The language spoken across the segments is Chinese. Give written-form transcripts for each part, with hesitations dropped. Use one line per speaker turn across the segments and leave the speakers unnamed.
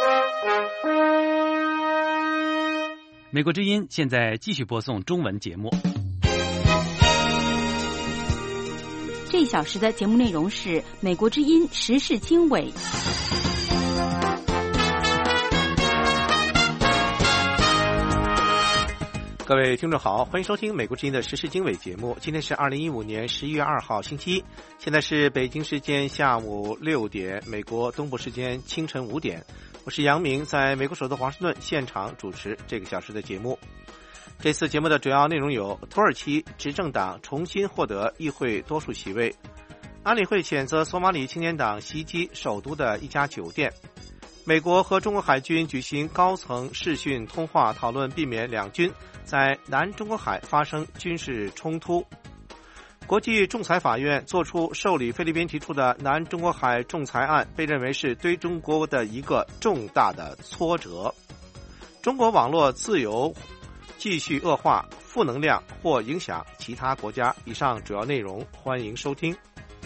美国之音现在继续播送中文节目。
这一小时的节目内容是美国之音时事经纬。
各位听众好，欢迎收听美国之音的时事经纬节目。今天是2015年11月2号星期一，现在是北京时间下午6点，美国东部时间清晨5点。我是杨明，在美国首都华盛顿现场主持这个小时的节目。这次节目的主要内容有：土耳其执政党重新获得议会多数席位；安理会谴责索马里青年党袭击首都的一家酒店；美国和中国海军举行高层视讯通话，讨论避免两军在南中国海发生军事冲突；国际仲裁法院作出受理菲律宾提出的南中国海仲裁案，被认为是对中国的一个重大的挫折；中国网络自由继续恶化，负能量或影响其他国家。以上主要内容，欢迎收听。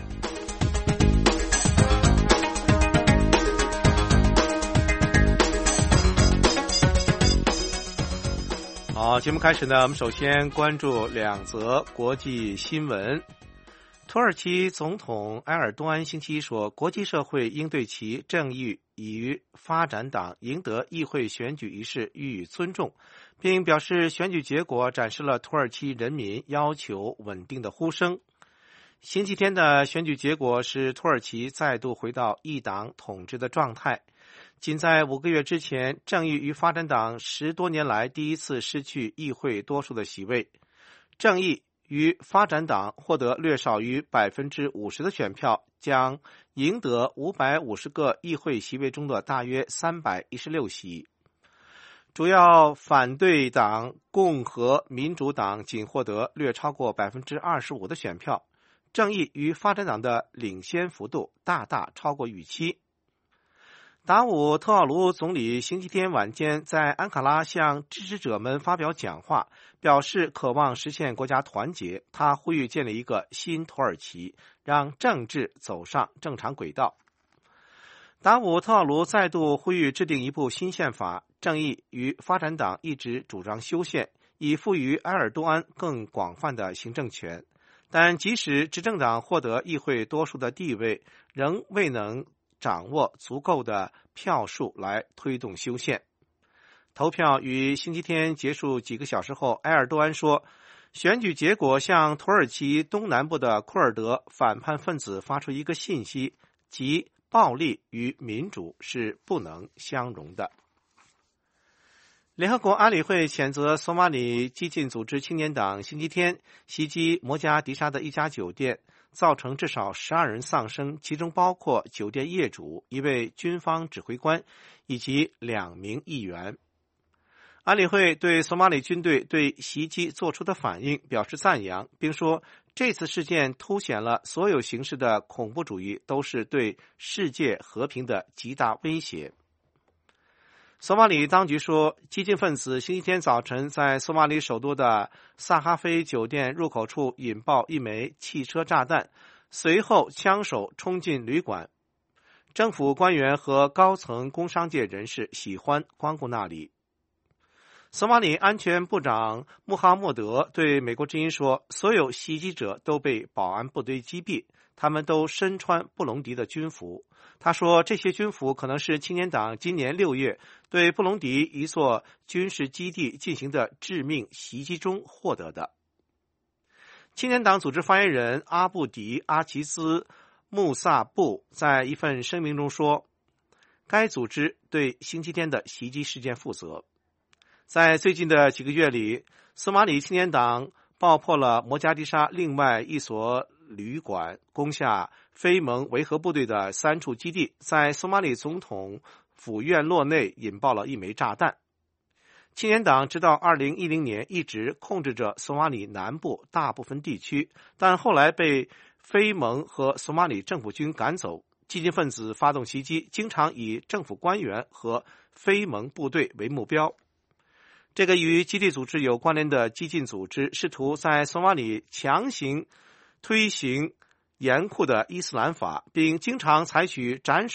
好，节目开始呢，我们首先关注两则国际新闻。土耳其总统埃尔多安星期一说，国际社会应对其正义与发展党赢得议会选举一事予以尊重，并表示选举结果展示了土耳其人民要求稳定的呼声。星期天的选举结果使土耳其再度回到一党统治的状态。仅在5个月之前，正义与发展党10多年来第一次失去议会多数的席位。正义与发展党获得略少于 50% 的选票，将赢得550个议会席位中的大约316席。主要反对党共和民主党仅获得略超过 25% 的选票，正义与发展党的领先幅度大大超过预期。达武特奥卢总理星期天晚间在安卡拉向支持者们发表讲话，表示渴望实现国家团结。他呼吁建立一个新土耳其，让政治走上正常轨道。达武特奥卢再度呼吁制定一部新宪法。正义与发展党一直主张修宪，以赋予埃尔多安更广泛的行政权。但即使执政党获得议会多数的地位，仍未能掌握足够的票数来推动修宪。投票于星期天结束几个小时后，埃尔多安说，选举结果向土耳其东南部的库尔德反叛分子发出一个信息，即暴力与民主是不能相容的。联合国安理会谴责索马里激进组织青年党星期天袭击摩加迪沙的一家酒店，造成至少12人丧生，其中包括酒店业主、一位军方指挥官以及2名议员。安理会对索马里军队对袭击做出的反应表示赞扬，并说这次事件凸显了所有形式的恐怖主义都是对世界和平的极大威胁。索马里当局说，激进分子星期天早晨在索马里首都的萨哈菲酒店入口处引爆一枚汽车炸弹，随后枪手冲进旅馆。政府官员和高层工商界人士喜欢光顾那里。索马里安全部长穆哈默德对美国之音说，所有袭击者都被保安部队击毙，他们都身穿布隆迪的军服。他说，这些军服可能是青年党今年6月对布隆迪一座军事基地进行的致命袭击中获得的。青年党组织发言人阿布迪阿齐兹穆萨布在一份声明中说，该组织对星期天的袭击事件负责。在最近的几个月里，索马里青年党爆破了摩加迪沙另外一所旅馆，攻下非盟维和部队的3处基地，在索马里总统府院落内引爆了一枚炸弹。青年党直到2010年一直控制着索马里南部大部分地区，但后来被非盟和索马里政府军赶走。激进分子发动袭击，经常以政府官员和非盟部队为目标。这个与基地组织有关联的激进组织试图在索马里强行推行严酷的伊斯兰法，并经常采取斩首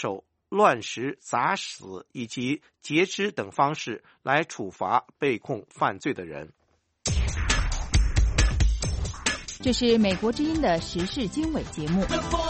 乱石砸死以及截肢等方式来处罚被控犯罪的人。
这是美国之音的时事经纬节目。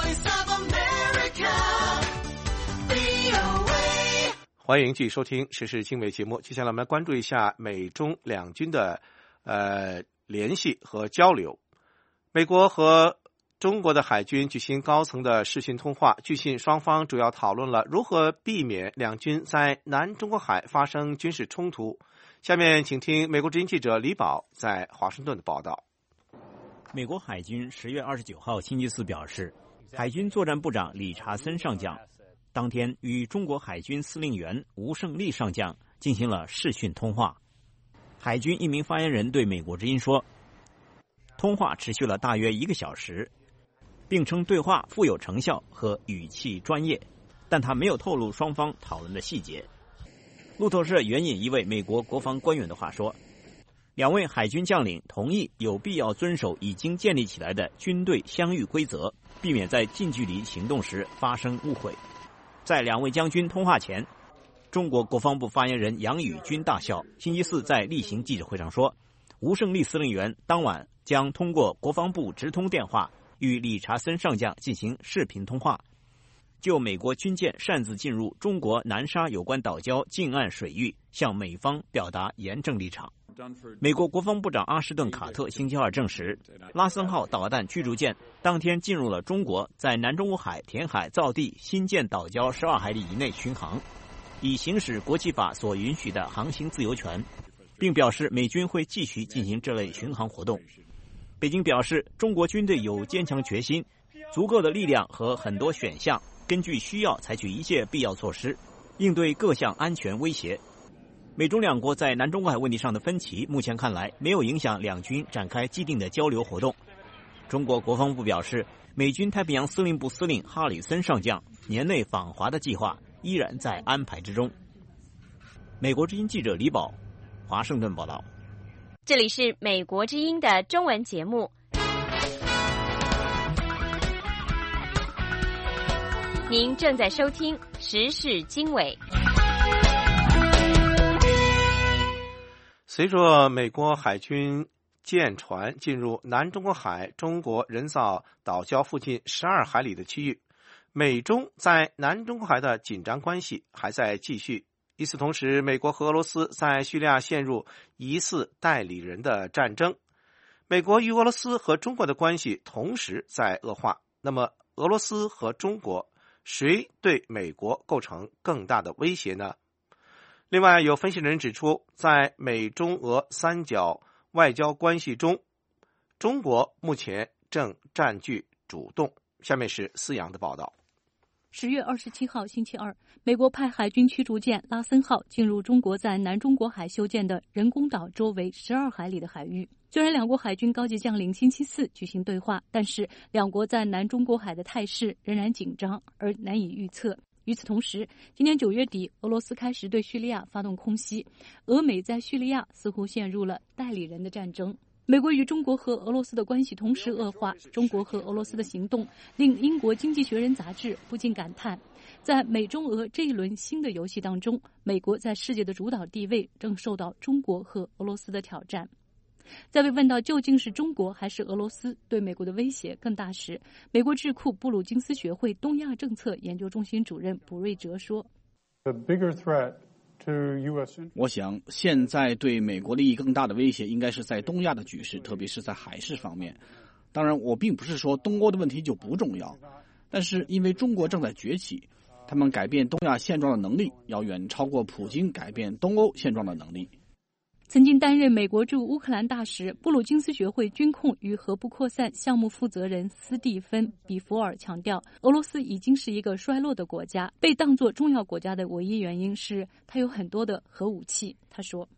欢迎继续收听时事经纬节目。接下来我们来关注一下美中两军的联系和交流。美国和中国的海军举行高层的视讯通话，据悉双方主要讨论了如何避免两军在南中国海发生军事冲突。下面请听美国之音记者李宝在华盛顿的报道。
美国海军10月29号星期四表示，海军作战部长理查森上将当天与中国海军司令员吴胜利上将进行了视讯通话。海军一名发言人对美国之音说，通话持续了大约1个小时，并称对话富有成效和语气专业，但他没有透露双方讨论的细节。路透社援引一位美国国防官员的话说，两位海军将领同意有必要遵守已经建立起来的军队相遇规则，避免在近距离行动时发生误会。在两位将军通话前，中国国防部发言人杨宇军大校星期四在例行记者会上说，吴胜利司令员当晚将通过国防部直通电话与理查森上将进行视频通话，就美国军舰擅自进入中国南沙有关岛礁近岸水域向美方表达严正立场。美国国防部长阿什顿·卡特星期二证实，拉森号导弹驱逐舰当天进入了中国在南中国海填海造地新建岛礁12海里以内巡航，以行使国际法所允许的航行自由权，并表示美军会继续进行这类巡航活动。北京表示，中国军队有坚强决心、足够的力量和很多选项，根据需要采取一切必要措施，应对各项安全威胁。美中两国在南中国海问题上的分歧，目前看来没有影响两军展开既定的交流活动。中国国防部表示，美军太平洋司令部司令哈里森上将年内访华的计划依然在安排之中。美国之音记者李宝，华盛顿报道。
这里是美国之音的中文节目。您正在收听时事经纬。
随着美国海军舰船进入南中国海中国人造岛礁附近12海里的区域，美中在南中国海的紧张关系还在继续。与此同时，美国和俄罗斯在叙利亚陷入疑似代理人的战争，美国与俄罗斯和中国的关系同时在恶化。那么，俄罗斯和中国谁对美国构成更大的威胁呢？另外，有分析人指出，在美中俄三角外交关系中，中国目前正占据主动。下面是思阳的报道。
10月27号星期二，美国派海军驱逐舰拉森号进入中国在南中国海修建的人工岛周围12海里的海域。虽然两国海军高级将领星期四举行对话，但是两国在南中国海的态势仍然紧张而难以预测。与此同时，今年9月底，俄罗斯开始对叙利亚发动空袭，俄美在叙利亚似乎陷入了代理人的战争。美国与中国和俄罗斯的关系同时恶化，中国和俄罗斯的行动令英国《经济学人》杂志不禁感叹，在美中俄这一轮新的游戏当中，美国在世界的主导地位正受到中国和俄罗斯的挑战。在被问到究竟是中国还是俄罗斯对美国的威胁更大时，美国智库布鲁金斯学会东亚政策研究中心主任卜瑞哲说，
我想现在对美国利益更大的威胁应该是在东亚的局势，特别是在海事方面。当然，我并不是说东欧的问题就不重要，但是因为中国正在崛起，他们改变东亚现状的能力要远超过普京改变东欧现状的能力。
曾经担任美国驻乌克兰大使、布鲁金斯学会军控与核不扩散项目负责人斯蒂芬·比弗尔强调，俄罗斯已经是一个衰落的国家，被当作重要国家的唯一原因是它有很多的核武器。他说，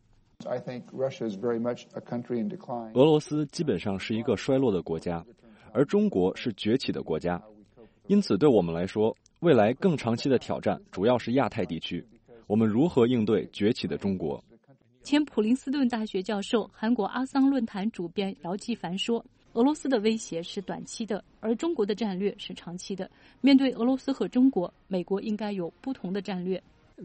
俄罗斯基本上是一个衰落的国家，而中国是崛起的国家。因此，对我们来说，未来更长期的挑战主要是亚太地区，我们如何应对崛起的中国。
前普林斯顿大学教授、韩国阿桑论坛主编姚继凡说，俄俄罗斯的威胁是短期的，而中国的战略是长期的。面对俄罗斯和中国，美国应该有不同的战略。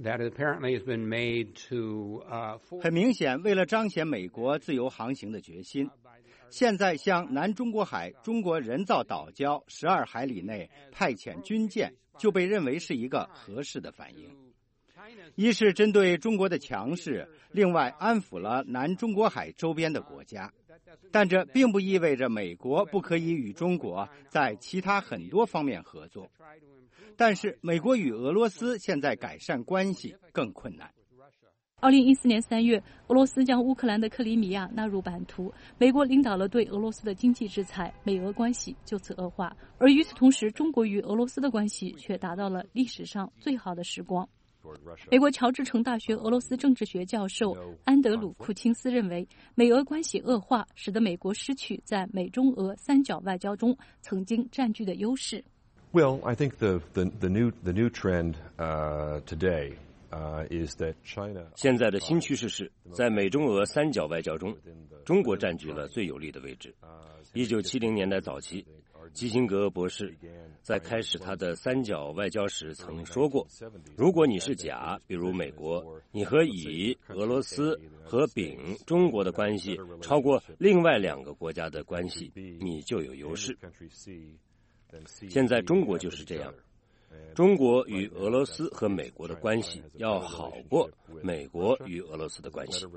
很明显，为了彰显美国自由航行的决心，现在向南中国海中国人造岛礁12海里内派遣军舰，就被认为是一个合适的反应。一是针对中国的强势，另外安抚了南中国海周边的国家。但这并不意味着美国不可以与中国在其他很多方面合作。但是美国与俄罗斯现在改善关系更困难。
2014年3月，俄罗斯将乌克兰的克里米亚纳入版图，美国领导了对俄罗斯的经济制裁，美俄关系就此恶化。而与此同时，中国与俄罗斯的关系却达到了历史上最好的时光。美国乔治城大学俄罗斯政治学教授安德鲁·库钦斯认为，美俄关系恶化使得美国失去在美中俄三角外交中曾经占据的优势。
Well, I think the new trend today is that China.
现在的新趋势是在美中俄三角外交中，中国占据了最有利的位置。1970年代早期，基辛格博士在开始他的三角外交时曾说过，如果你是甲，比如美国，你和乙、俄罗斯和丙、中国的关系超过另外2个国家的关系，你就有优势。现在中国就是这样，中国与俄罗斯和美国的关系要好过美国与俄罗斯的关系。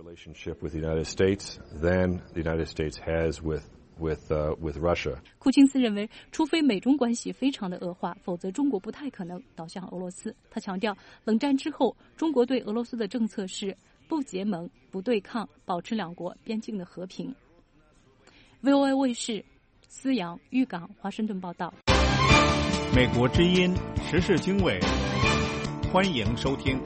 With Russia.
库钦斯认为，除非美中关系非常的恶化，否则中国不太可能倒向俄罗斯。他强调，冷战之后，中国对俄罗斯的政策是不结盟、不对抗，保持2国边境的和平。VOA 卫视思阳、玉港、华盛顿报道。
美国之音时事经纬，欢迎收听。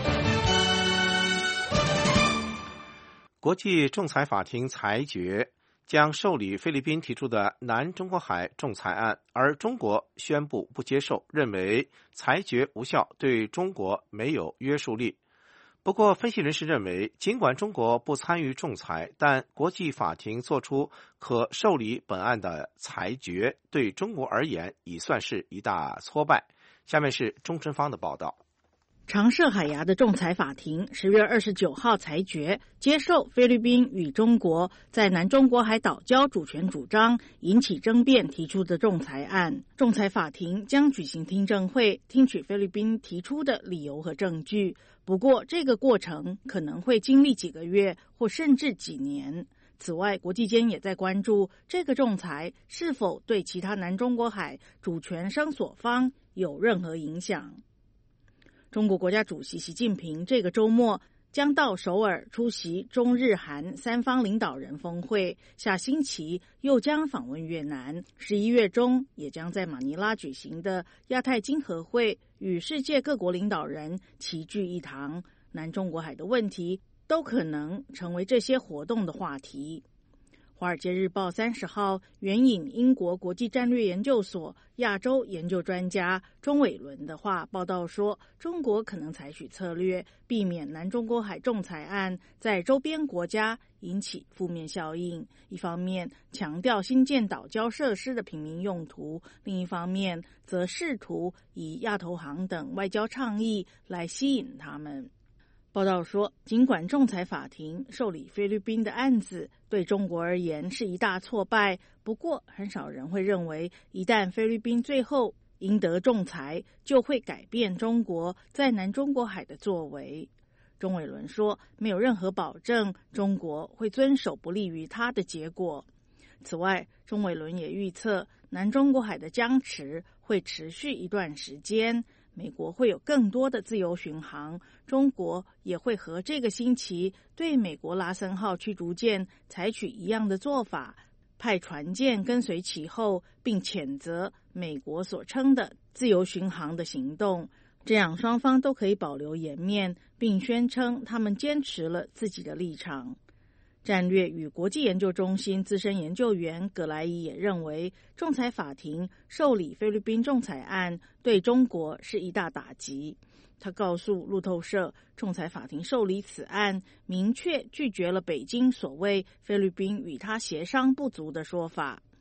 国际仲裁法庭裁决将受理菲律宾提出的南中国海仲裁案，而中国宣布不接受，认为裁决无效，对中国没有约束力。不过，分析人士认为，尽管中国不参与仲裁，但国际法庭作出可受理本案的裁决，对中国而言已算是一大挫败。下面是钟春芳的报道。
常设海牙的仲裁法庭10月29号裁决，接受菲律宾与中国在南中国海岛礁主权主张引起争辩提出的仲裁案。仲裁法庭将举行听证会，听取菲律宾提出的理由和证据。不过，这个过程可能会经历几个月或甚至几年。此外，国际间也在关注这个仲裁是否对其他南中国海主权声索方有任何影响。中国国家主席习近平这个周末将到首尔出席中日韩3方领导人峰会，下星期又将访问越南，11月中也将在马尼拉举行的亚太经合会与世界各国领导人齐聚一堂，南中国海的问题都可能成为这些活动的话题。华尔街日报30号援引英国国际战略研究所亚洲研究专家钟伟伦的话报道说，中国可能采取策略，避免南中国海仲裁案在周边国家引起负面效应。一方面强调新建岛礁设施的平民用途，另一方面则试图以亚投行等外交倡议来吸引他们。报道说，尽管仲裁法庭受理菲律宾的案子对中国而言是一大挫败，不过很少人会认为一旦菲律宾最后赢得仲裁，就会改变中国在南中国海的作为。钟伟伦说，没有任何保证中国会遵守不利于他的结果。此外，钟伟伦也预测南中国海的僵持会持续一段时间，美国会有更多的自由巡航，中国也会和这个星期对美国拉森号驱逐舰采取一样的做法，派船舰跟随其后，并谴责美国所称的自由巡航的行动。这样双方都可以保留颜面，并宣称他们坚持了自己的立场。战略与国际研究中心资深研究员葛莱伊也认为，仲裁法庭受理菲律宾仲裁案对中国是一大打击。他告诉路透社，仲裁法庭受理此案，明确拒绝了北京所谓菲律宾与他协商不足的说法。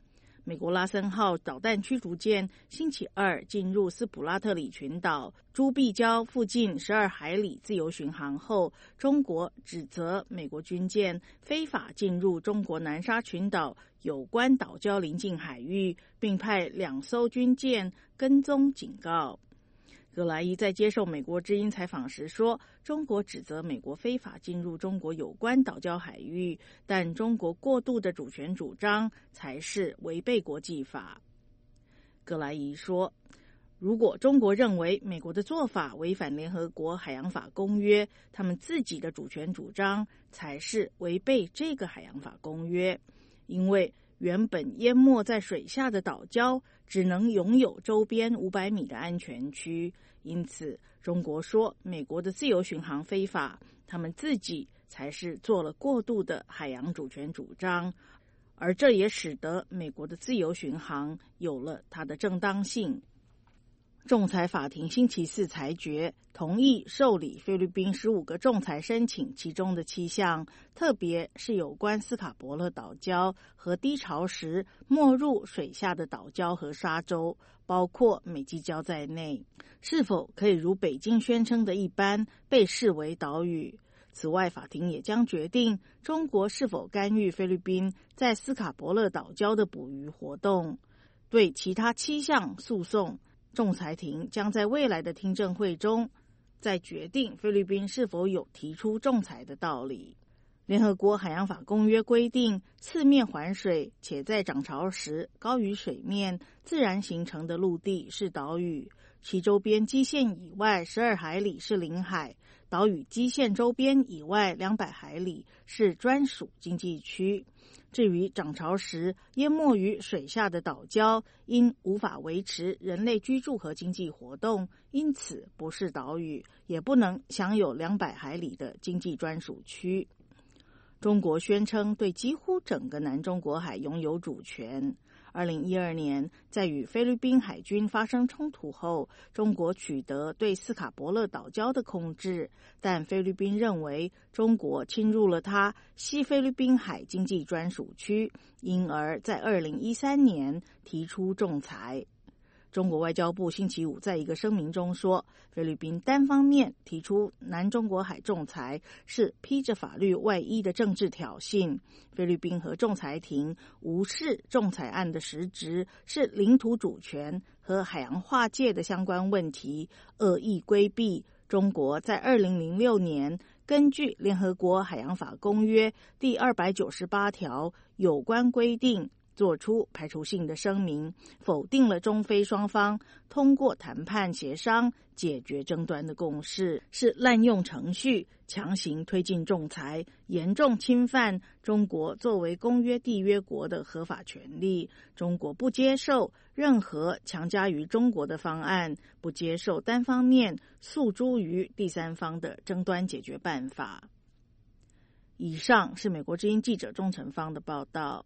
美国拉森号导弹驱逐舰星期二进入斯普拉特里群岛朱碧礁附近12海里自由巡航后，中国指责美国军舰非法进入中国南沙群岛有关岛礁邻近海域，并派2艘军舰跟踪警告。葛莱伊在接受美国之音采访时说，中国指责美国非法进入中国有关岛礁海域，但中国过度的主权主张才是违背国际法。葛莱伊说，如果中国认为美国的做法违反联合国海洋法公约，他们自己的主权主张才是违背这个海洋法公约，因为原本淹没在水下的岛礁只能拥有周边500米的安全区，因此中国说美国的自由巡航非法，他们自己才是做了过度的海洋主权主张，而这也使得美国的自由巡航有了它的正当性。仲裁法庭星期四裁决同意受理菲律宾15个仲裁申请，其中的7项，特别是有关斯卡伯勒岛礁和低潮时没入水下的岛礁和沙洲，包括美济礁在内，是否可以如北京宣称的一般被视为岛屿。此外，法庭也将决定中国是否干预菲律宾在斯卡伯勒岛礁的捕鱼活动。对其他7项诉讼，仲裁庭将在未来的听证会中再决定菲律宾是否有提出仲裁的道理。联合国海洋法公约规定，四面环水且在涨潮时高于水面自然形成的陆地是岛屿，其周边基线以外12海里是领海，岛屿基线周边以外200海里是专属经济区。至于涨潮时淹没于水下的岛礁，因无法维持人类居住和经济活动，因此不是岛屿，也不能享有200海里的经济专属区。中国宣称对几乎整个南中国海拥有主权。2012年，在与菲律宾海军发生冲突后，中国取得对斯卡伯勒岛礁的控制，但菲律宾认为中国侵入了它西菲律宾海经济专属区，因而在2013年提出仲裁。中国外交部星期五在一个声明中说，菲律宾单方面提出南中国海仲裁是披着法律外衣的政治挑衅。菲律宾和仲裁庭无视仲裁案的实质是领土主权和海洋划界的相关问题，恶意规避中国在2006年根据联合国海洋法公约第298条有关规定做出排除性的声明，否定了中非双方通过谈判协商解决争端的共识，是滥用程序强行推进仲裁，严重侵犯中国作为公约缔约国的合法权利。中国不接受任何强加于中国的方案，不接受单方面诉诸于第三方的争端解决办法。以上是美国之音记者钟成芳的报道。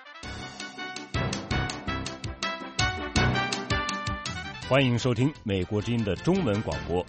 欢迎收听美国之音的中文广播。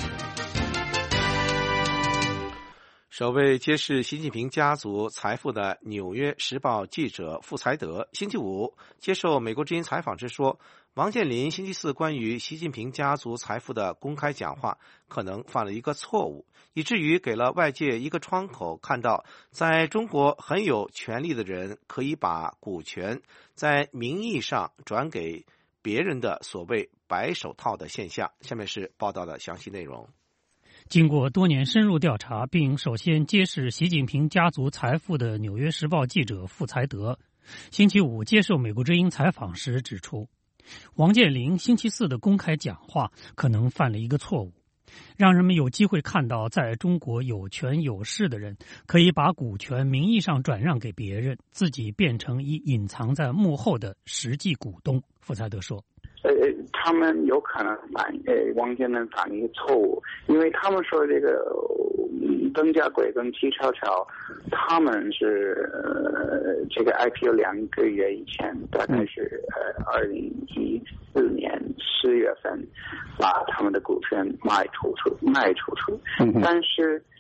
首位揭示习近平家族财富的《纽约时报》记者傅才德星期五接受美国之音采访时说，王健林星期四关于习近平家族财富的公开讲话可能犯了一个错误，以至于给了外界一个窗口，看到在中国很有权力的人可以把股权在名义上转给别人的所谓白手套的现象。下面是报道的详细内容。
经过多年深入调查，并首先揭示习近平家族财富的《纽约时报》记者傅才德星期五接受美国之音采访时指出，王健林星期四的公开讲话可能犯了一个错误，让人们有机会看到在中国有权有势的人可以把股权名义上转让给别人，自己变成一隐藏在幕后的实际股东。傅才德说，
他们有可能王健林犯一个错误，因为他们说这个邓家贵跟纪超超，他们是这个 IPO 2个月以前，大概是2014年4月份把他们的股权卖出去，但是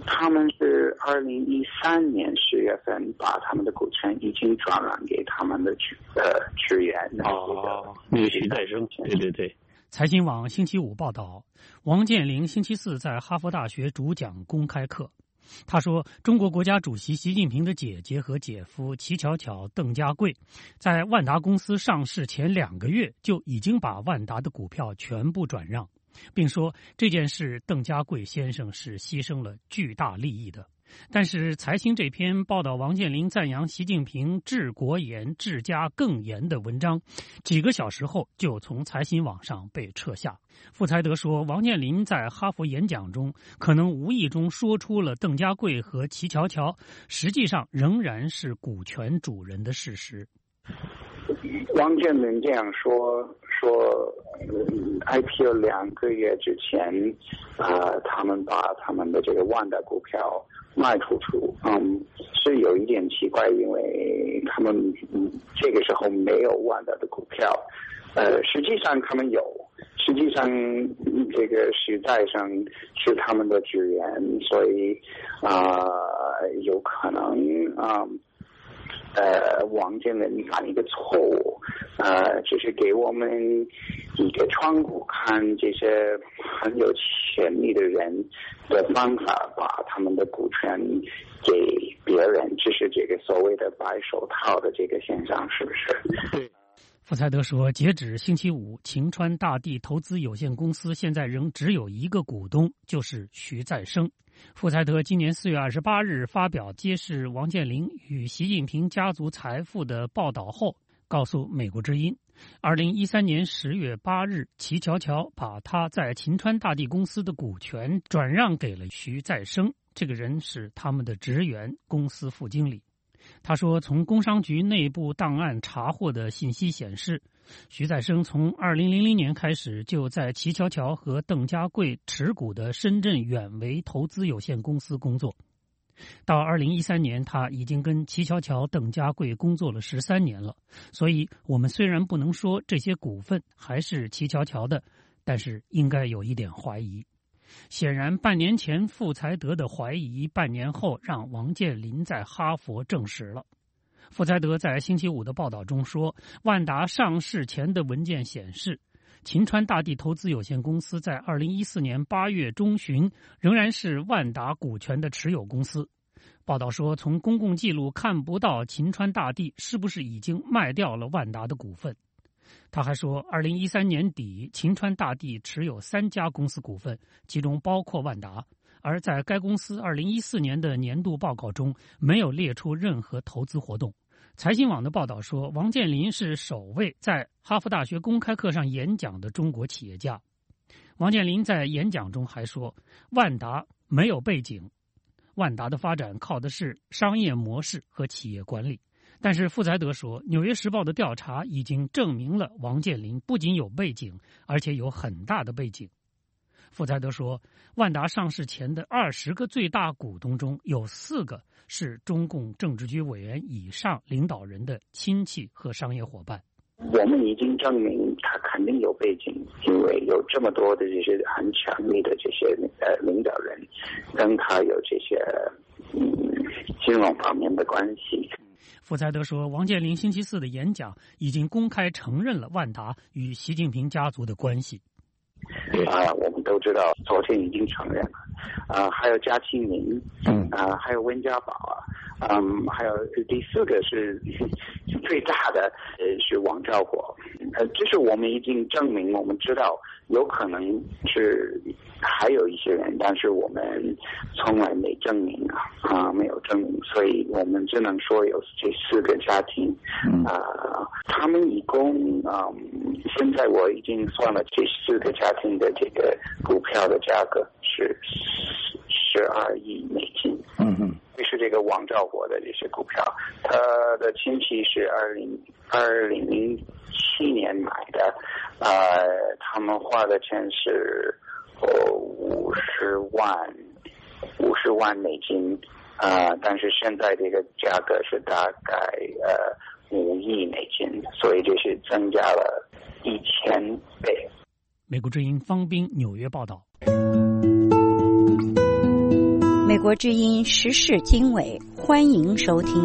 他们是2013年10月份把他们的股权已经转让给他们的职员。
那个徐再生，对。
财新网星期五报道，王健林星期四在哈佛大学主讲公开课。他说，中国国家主席习近平的姐姐和姐夫齐巧巧、邓家贵，在万达公司上市前2个月就已经把万达的股票全部转让，并说这件事邓家贵先生是牺牲了巨大利益的。但是财新这篇报道王健林赞扬习近平治国严、治家更严的文章，几个小时后就从财新网上被撤下。傅才德说，王健林在哈佛演讲中可能无意中说出了邓家贵和齐巧巧实际上仍然是股权主人的事实。
王健林这样说IPO 2个月之前，他们把他们的这个万达股票卖出去，是有一点奇怪，因为他们这个时候没有万达的股票，实际上他们有，实际上这个时代上是他们的职员，所以有可能王健林犯一个错误，只是给我们一个窗户看这些很有潜力的人的方法，把他们的股权给别人，这是这个所谓的白手套的这个现象，是不是？
对。傅才德说，截止星期五，晴川大地投资有限公司现在仍只有一个股东，就是徐再生。傅才德今年4月28日发表揭示王健林与习近平家族财富的报道后，告诉美国之音，2013年10月8日，齐巧巧把他在晴川大地公司的股权转让给了徐再生，这个人是他们的职员，公司副经理。他说，从工商局内部档案查获的信息显示，徐再生从2000年开始就在齐巧巧和邓家贵持股的深圳远维投资有限公司工作。到2013年，他已经跟齐巧巧、邓家贵工作了13年了。所以我们虽然不能说这些股份还是齐巧巧的，但是应该有一点怀疑。显然半年前傅才德的怀疑，半年后让王健林在哈佛证实了。傅才德在星期五的报道中说，万达上市前的文件显示，晴川大地投资有限公司在2014年8月中旬仍然是万达股权的持有公司。报道说，从公共记录看不到晴川大地是不是已经卖掉了万达的股份。他还说，2013年底，晴川大地持有3家公司股份，其中包括万达，而在该公司2014年的年度报告中没有列出任何投资活动。财新网的报道说，王健林是首位在哈佛大学公开课上演讲的中国企业家。王健林在演讲中还说，万达没有背景，万达的发展靠的是商业模式和企业管理。但是傅才德说，《纽约时报》的调查已经证明了王健林不仅有背景，而且有很大的背景。傅才德说，万达上市前的20个最大股东中有4个是中共政治局委员以上领导人的亲戚和商业伙伴。
我们已经证明他肯定有背景，因为有这么多的这些很强力的这些领导人跟他有这些金融方面的关系。
傅才德说，王健林星期四的演讲已经公开承认了万达与习近平家族的关系。
我们都知道，昨天已经承认了。还有嘉庆林，还有温家宝还有第4个是最大的是王兆国。这是我们已经证明，我们知道有可能是还有一些人，但是我们从来没证明没有证明，所以我们只能说有这4个家庭。他们一共现在我已经算了这4个家庭的这个股票的价格是12亿美金。就是这个王兆国的这些股票，他的亲戚是2007年买的，他们花的钱是50万美金，但是现在这个价格是大概5亿美金，所以这是增加了1000倍。
美国之音方斌纽约报道。
美
国之音时事经纬，欢迎收听。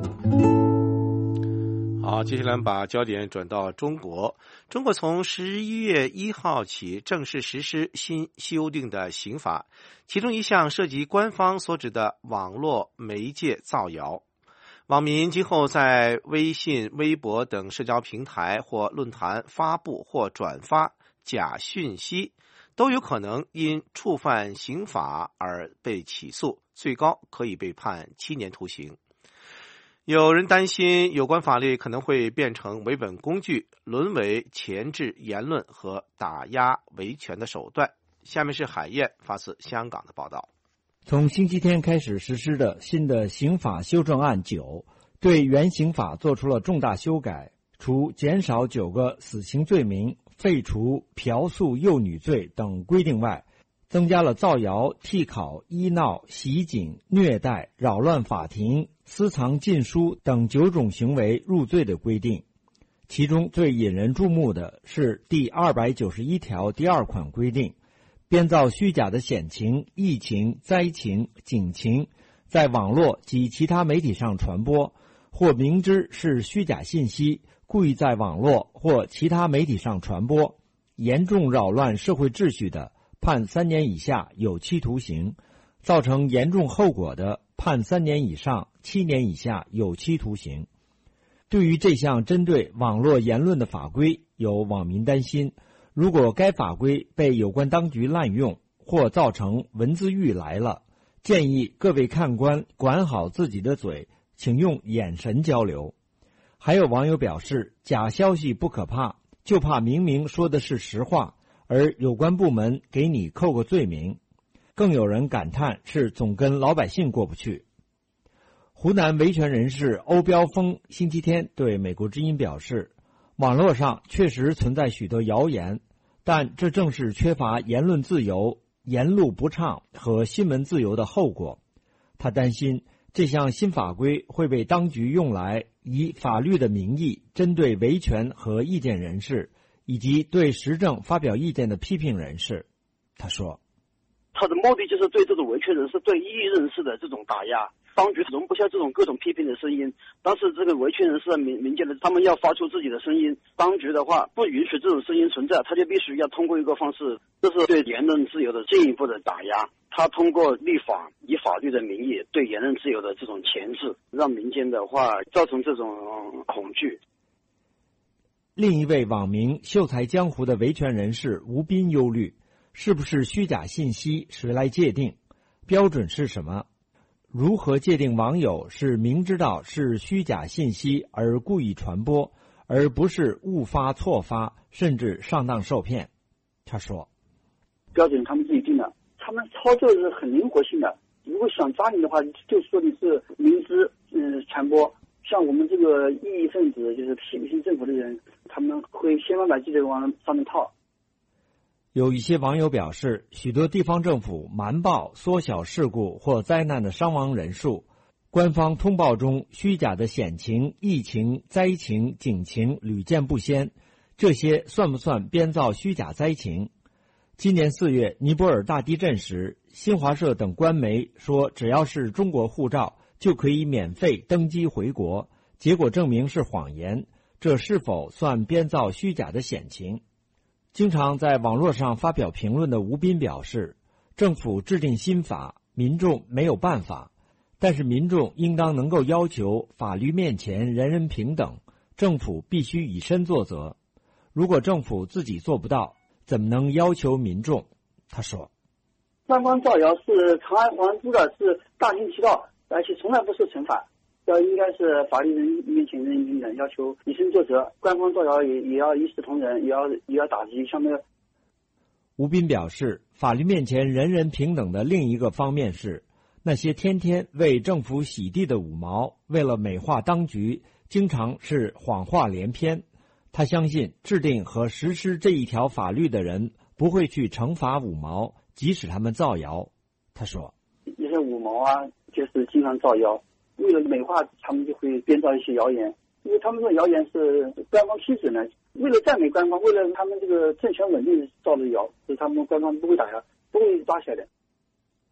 好，接下来把焦点转到中国。中国从11月1号起正式实施新修订的刑法，其中一项涉及官方所指的网络媒介造谣。网民今后在微信、微博等社交平台或论坛发布或转发假讯息，都有可能因触犯刑法而被起诉，最高可以被判7年徒刑。有人担心有关法律可能会变成维稳工具，沦为钳制言论和打压维权的手段。下面是海燕发自香港的报道。
从星期天开始实施的新的刑法修正案9对原刑法做出了重大修改，除减少9个死刑罪名、废除嫖宿幼女罪等规定外，增加了造谣、替考、医闹、袭警、虐待、扰乱法庭、私藏禁书等9种行为入罪的规定。其中最引人注目的是第291条第2款规定，编造虚假的险情、疫情、灾情、警情，在网络及其他媒体上传播，或明知是虚假信息，故意在网络或其他媒体上传播，严重扰乱社会秩序的，判3年以下有期徒刑；造成严重后果的，判3年以上7年以下有期徒刑。对于这项针对网络言论的法规，有网民担心，如果该法规被有关当局滥用或造成文字狱来了，建议各位看官管好自己的嘴，请用眼神交流。还有网友表示，假消息不可怕，就怕明明说的是实话，而有关部门给你扣个罪名。更有人感叹是总跟老百姓过不去。湖南维权人士欧标峰星期天对美国之音表示，网络上确实存在许多谣言，但这正是缺乏言论自由、言路不畅和新闻自由的后果。他担心这项新法规会被当局用来以法律的名义针对维权和意见人士，以及对时政发表意见的批评人士。他说，
他的目的就是对这种维权人士、对异议人士的这种打压。当局容不下这种各种批评的声音，但是这个维权人士民间的他们要发出自己的声音，当局的话不允许这种声音存在，他就必须要通过一个方式，这是对言论自由的进一步的打压。他通过立法以法律的名义对言论自由的这种钳制，让民间的话造成这种恐惧。
另一位网名秀才江湖的维权人士吴斌忧虑，是不是虚假信息谁来界定？标准是什么？如何界定网友是明知道是虚假信息而故意传播，而不是误发错发，甚至上当受骗？他说，
标准他们自己定的，他们操作是很灵活性的，如果想抓你的话，就说你是明知传播。像我们这个异议分子，就是批评政府的人，他们会千方百计的往上面套。
有一些网友表示，许多地方政府瞒报缩小事故或灾难的伤亡人数，官方通报中虚假的险情、疫情、灾情、警情屡见不鲜，这些算不算编造虚假灾情？今年4月尼泊尔大地震时，新华社等官媒说只要是中国护照就可以免费登机回国，结果证明是谎言，这是否算编造虚假的险情？经常在网络上发表评论的吴斌表示，政府制定新法，民众没有办法，但是民众应当能够要求法律面前人人平等，政府必须以身作则。如果政府自己做不到，怎么能要求民众？他说，
官方造谣是长按黄之的，是大行其道，而且从来不是惩罚，应该是法律人面前人人平等，要求以身作则。官方造谣也要一视同仁，也要打击。像那个
吴斌表示，法律面前人人平等的另一个方面是，那些天天为政府洗地的五毛，为了美化当局，经常是谎话连篇。他相信制定和实施这一条法律的人不会去惩罚五毛，即使他们造谣。他说，
一些五毛啊，就是经常造谣，为了美化他们就会编造一些谣言，因为他们的谣言是官方批准的，为了赞美官方，为了他们这个政权稳定造的谣，所以他们官方不会打压，不会抓起来的。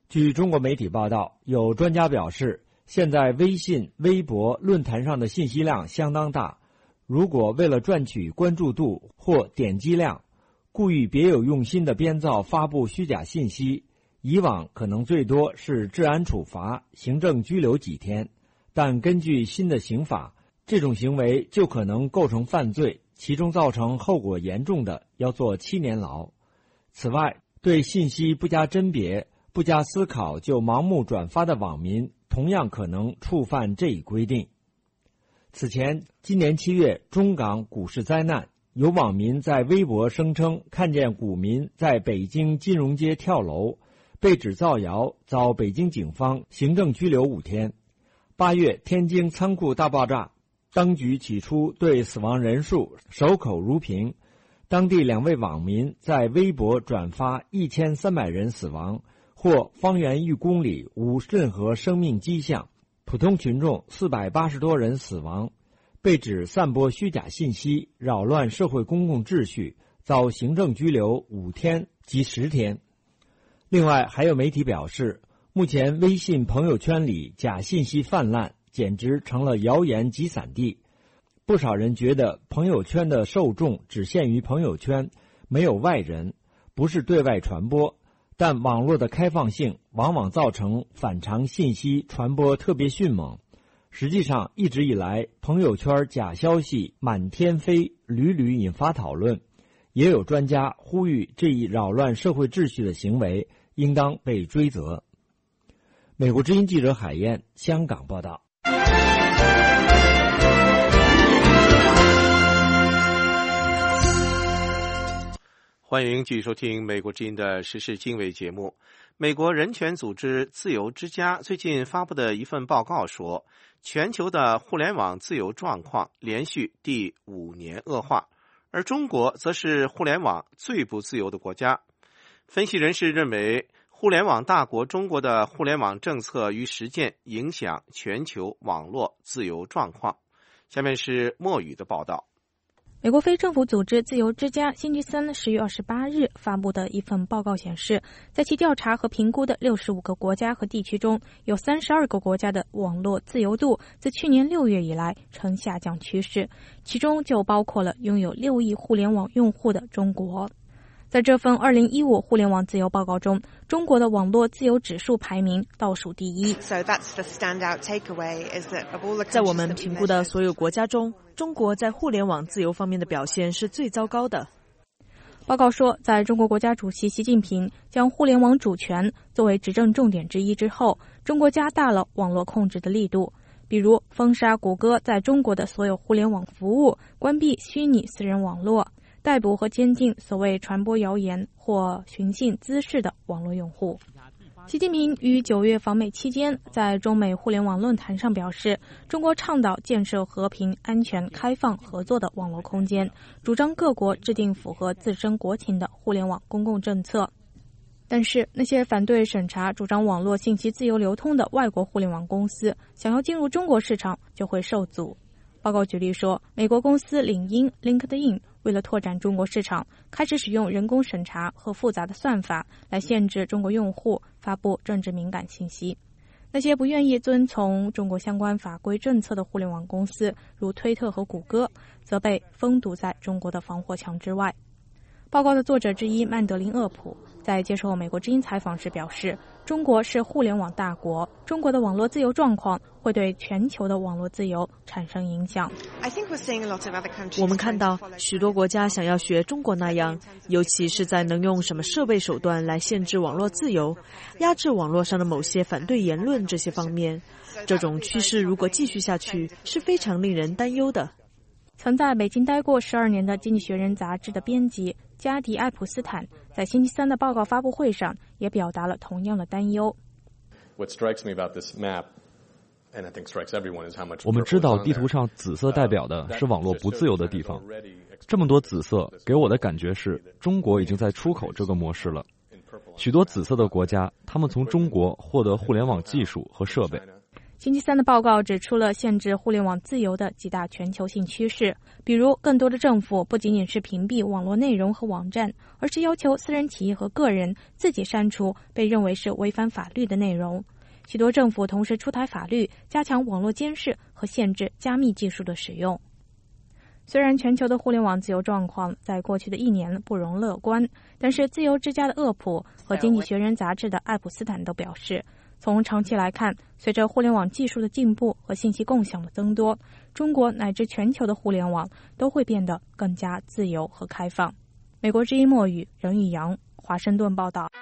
据中国媒体报道，有专家表示，现在微信、微博、论坛上的信息量相当大，如果为了赚取关注度或点击量，故意别有用心的编造发布虚假信息，以往可能最多是治安处罚、行政拘留几天，但根据新的刑法，这种行为就可能构成犯罪，其中造成后果严重的要坐7年牢。此外，对信息不加甄别、不加思考就盲目转发的网民同样可能触犯这一规定。此前，今年7月中港股市灾难，有网民在微博声称看见股民在北京金融街跳楼，被指造谣，遭北京警方行政拘留5天。8月天津仓库大爆炸，当局起初对死亡人数守口如瓶，当地2位网民在微博转发1300人死亡，或方圆1公里无任何生命迹象，普通群众480多人死亡，被指散播虚假信息，扰乱社会公共秩序，遭行政拘留5天及10天。另外，还有媒体表示，目前微信朋友圈里假信息泛滥，简直成了谣言集散地。不少人觉得朋友圈的受众只限于朋友圈，没有外人，不是对外传播，但网络的开放性往往造成反常信息传播特别迅猛。实际上，一直以来，朋友圈假消息满天飞，屡屡引发讨论。也有专家呼吁，这一扰乱社会秩序的行为应当被追责。美国之音记者海燕，香港报道。
欢迎继续收听美国之音的时事经纬节目。美国人权组织自由之家最近发布的一份报告说，全球的互联网自由状况连续第5年恶化，而中国则是互联网最不自由的国家。分析人士认为，互联网大国中国的互联网政策与实践影响全球网络自由状况。下面是莫宇的报道。
美国非政府组织自由之家星期三10月28日发布的一份报告显示，在其调查和评估的65个国家和地区中，有32个国家的网络自由度自去年6月以来呈下降趋势，其中就包括了拥有6亿互联网用户的中国。在这份2015互联网自由报告中，中国的网络自由指数排名倒数第一。
在我们评估的所有国家中，中国在互联网自由方面的表现是最糟糕的。
报告说，在中国国家主席习近平将互联网主权作为执政重点之一之后，中国加大了网络控制的力度，比如封杀谷歌在中国的所有互联网服务，关闭虚拟私人网络，逮捕和监禁所谓传播谣言或寻衅滋事的网络用户。习近平于9月访美期间在中美互联网论坛上表示，中国倡导建设和平、安全、开放、合作的网络空间，主张各国制定符合自身国情的互联网公共政策。但是，那些反对审查、主张网络信息自由流通的外国互联网公司想要进入中国市场就会受阻。报告举例说，美国公司领英 LinkedIn 为了拓展中国市场，开始使用人工审查和复杂的算法来限制中国用户发布政治敏感信息。那些不愿意遵从中国相关法规政策的互联网公司，如推特和谷歌，则被封堵在中国的防火墙之外。报告的作者之一曼德林·厄普在接受美国之音采访时表示，中国是互联网大国，中国的网络自由状况会对全球的网络自由产生影响。
我们看到许多国家想要学中国那样，尤其是在能用什么设备手段来限制网络自由、压制网络上的某些反对言论这些方面。这种趋势如果继续下去，是非常令人担忧的。
曾在北京待过12年的《经济学人》杂志的编辑加迪·艾普斯坦在星期三的报告发布会上也表达了同样的担忧。
我们知道地图上紫色代表的是网络不自由的地方，这么多紫色给我的感觉是中国已经在出口这个模式了。许多紫色的国家，他们从中国获得互联网技术和设备。
星期三的报告指出了限制互联网自由的几大全球性趋势，比如更多的政府不仅仅是屏蔽网络内容和网站，而是要求私人企业和个人自己删除被认为是违反法律的内容。许多政府同时出台法律，加强网络监视和限制加密技术的使用。虽然全球的互联网自由状况在过去的1年不容乐观，但是自由之家的鄂普和经济学人杂志的爱普斯坦都表示，从长期来看，随着互联网技术的进步和信息共享的增多，中国乃至全球的互联网都会变得更加自由和开放。美国之音墨雨，任玉阳，华盛顿报道。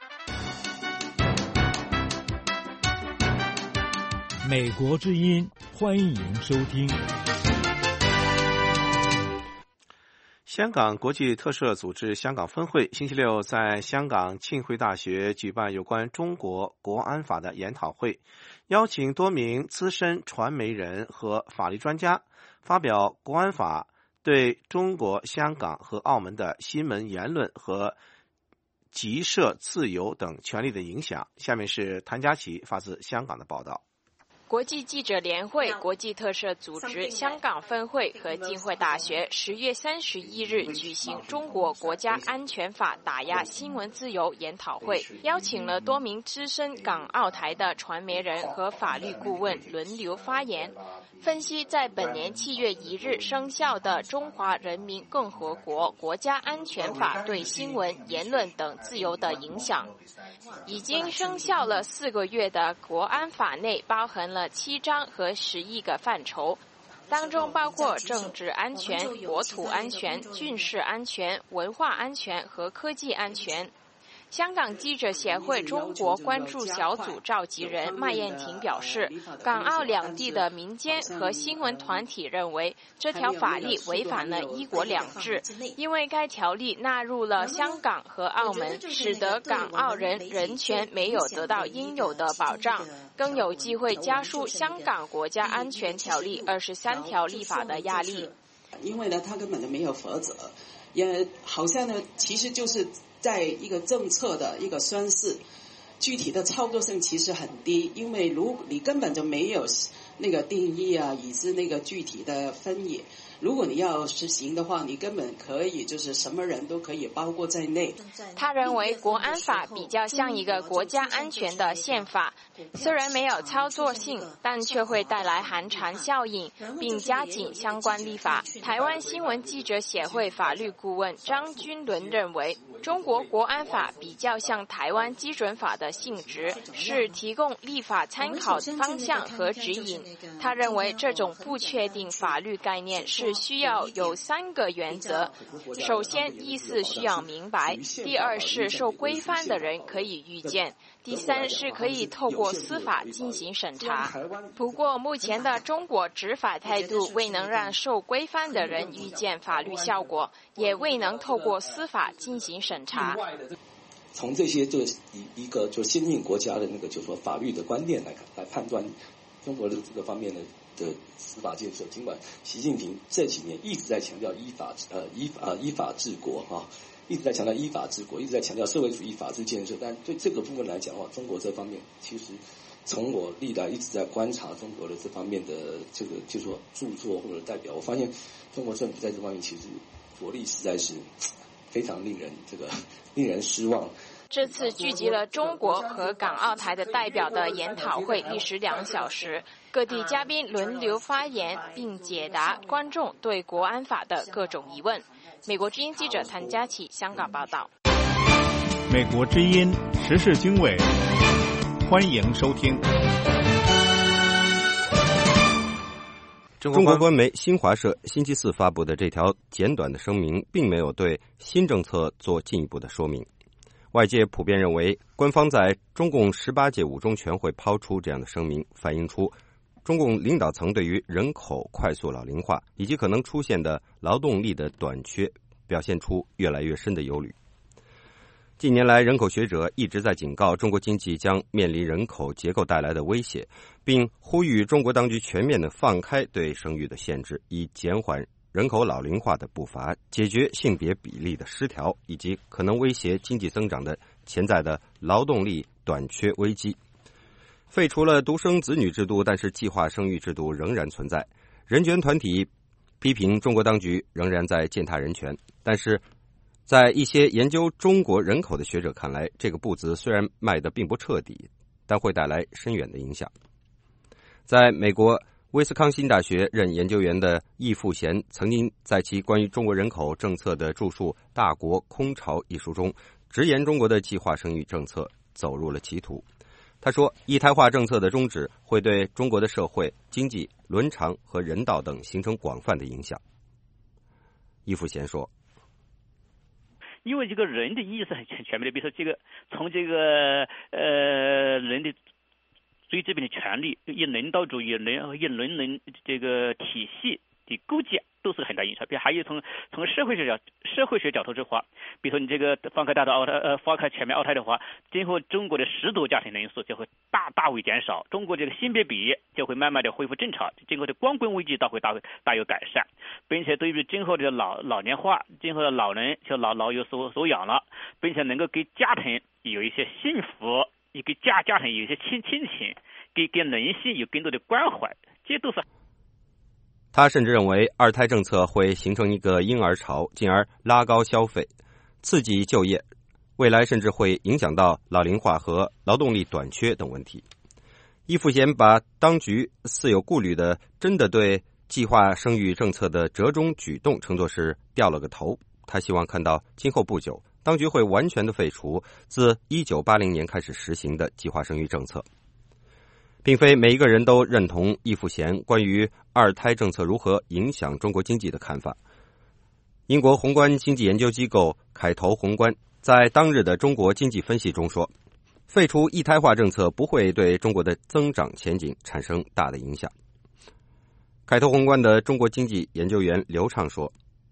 美国之音，欢迎收听。
香港国际特赦组织香港分会星期六在香港浸会大学举办有关中国国安法的研讨会，邀请多名资深传媒人和法律专家发表国安法对中国香港和澳门的新闻言论和集社自由等权利的影响。下面是谭佳琪发自香港的报道。
国际记者联会、国际特赦组织香港分会和浸会大学10月31日举行中国国家安全法打压新闻自由研讨会，邀请了多名资深港澳台的传媒人和法律顾问轮流发言，分析在本年7月1日生效的中华人民共和国国家安全法对新闻、言论等自由的影响。已经生效了4个月的国安法内包含了7章和11个范畴，当中包括政治安全、国土安全、军事安全、文化安全和科技安全。香港记者协会中国关注小组召集人麦燕婷表示，港澳两地的民间和新闻团体认为这条法律违反了一国两制，因为该条例纳入了香港和澳门，使得港澳人人权没有得到应有的保障，更有机会加速香港国家安全条例23条立法的压力。
因为呢，他根本就没有法则，也好像呢，其实就是在一个政策的一个宣示，具体的操作性其实很低，因为你根本就没有那个定义啊，以及那个具体的分野。如果你要实行的话，你根本可以就是什么人都可以包括在内。
他认为国安法比较像一个国家安全的宪法，虽然没有操作性，但却会带来寒蝉效应，并加紧相关立法。台湾新闻记者协会法律顾问张君伦认为，中国国安法比较像台湾基准法的性质，是提供立法参考方向和指引。他认为这种不确定法律概念是需要有3个原则，首先意思需要明白，第二是受规范的人可以预见，第三是可以透过司法进行审查。不过目前的中国执法态度未能让受规范的人预见法律效果，也未能透过司法进行审查。
从这些就一个就先进国家的那个就说法律的观念来判断中国的这个方面的司法建设，尽管习近平这几年一直在强调依法治国啊，一直在强调依法治国，一直在强调社会主义法治建设，但对这个部分来讲的话，中国这方面其实从我历来一直在观察中国的这方面的这个就说著作或者代表，我发现中国政府在这方面其实着力实在是非常令人失望。
这次聚集了中国和港澳台的代表的研讨会历时2小时，各地嘉宾轮流发言并解答观众对国安法的各种疑问。美国之音记者谭佳琪香港报道。
美国之音时事经纬，欢迎收听。
中国官媒新华社星期4发布的这条简短的声明，并没有对新政策做进一步的说明。外界普遍认为，官方在中共18届五中全会抛出这样的声明，反映出中共领导层对于人口快速老龄化以及可能出现的劳动力的短缺，表现出越来越深的忧虑。近年来，人口学者一直在警告中国经济将面临人口结构带来的威胁，并呼吁中国当局全面地放开对生育的限制，以减缓人口老龄化的步伐，解决性别比例的失调，以及可能威胁经济增长的潜在的劳动力短缺危机。 废除了独生子女制度，但是计划生育制度仍然存在。人权团体批评中国当局仍然在践踏人权，但是在一些研究中国人口的学者看来，这个步子虽然迈得并不彻底，但会带来深远的影响。在美国威斯康辛大学任研究员的易富贤曾经在其关于中国人口政策的著述《大国空巢》一书中直言中国的计划生育政策走入了歧途。他说，一胎化政策的终止会对中国的社会、经济、伦常和人道等形成广泛的影响。易富贤说，
因为这个人的意识很全面的，比如说这个从这个人的最基本的权利，以人道主义、以人伦这个体系的构建都是很大影响。比如还有从社会学角度出发，比如说你这个放开全面二胎的话，今后中国的失独家庭人数就会大为减少，中国这个性别比就会慢慢的恢复正常，今后的光棍危机会大有改善，并且对于今后的老年化，今后的老人就老有所养了，并且能够给家庭有一些幸福，给家庭有一些亲情，给人性有更多的关怀，这都是。
他甚至认为二胎政策会形成一个婴儿潮，进而拉高消费，刺激就业，未来甚至会影响到老龄化和劳动力短缺等问题。易富贤把当局似有顾虑的真的对计划生育政策的折中举动称作是掉了个头。他希望看到今后不久，当局会完全的废除自1980年开始实行的计划生育政策。并非每一个人都认同易富贤关于二胎政策如何影响中国经济的看法。英国宏观经济研究机构凯投宏观在当日的中国经济分析中说，废除一胎化政策不会对中国的增长前景产生大的影响。凯投宏观的中国经济研究员刘畅说，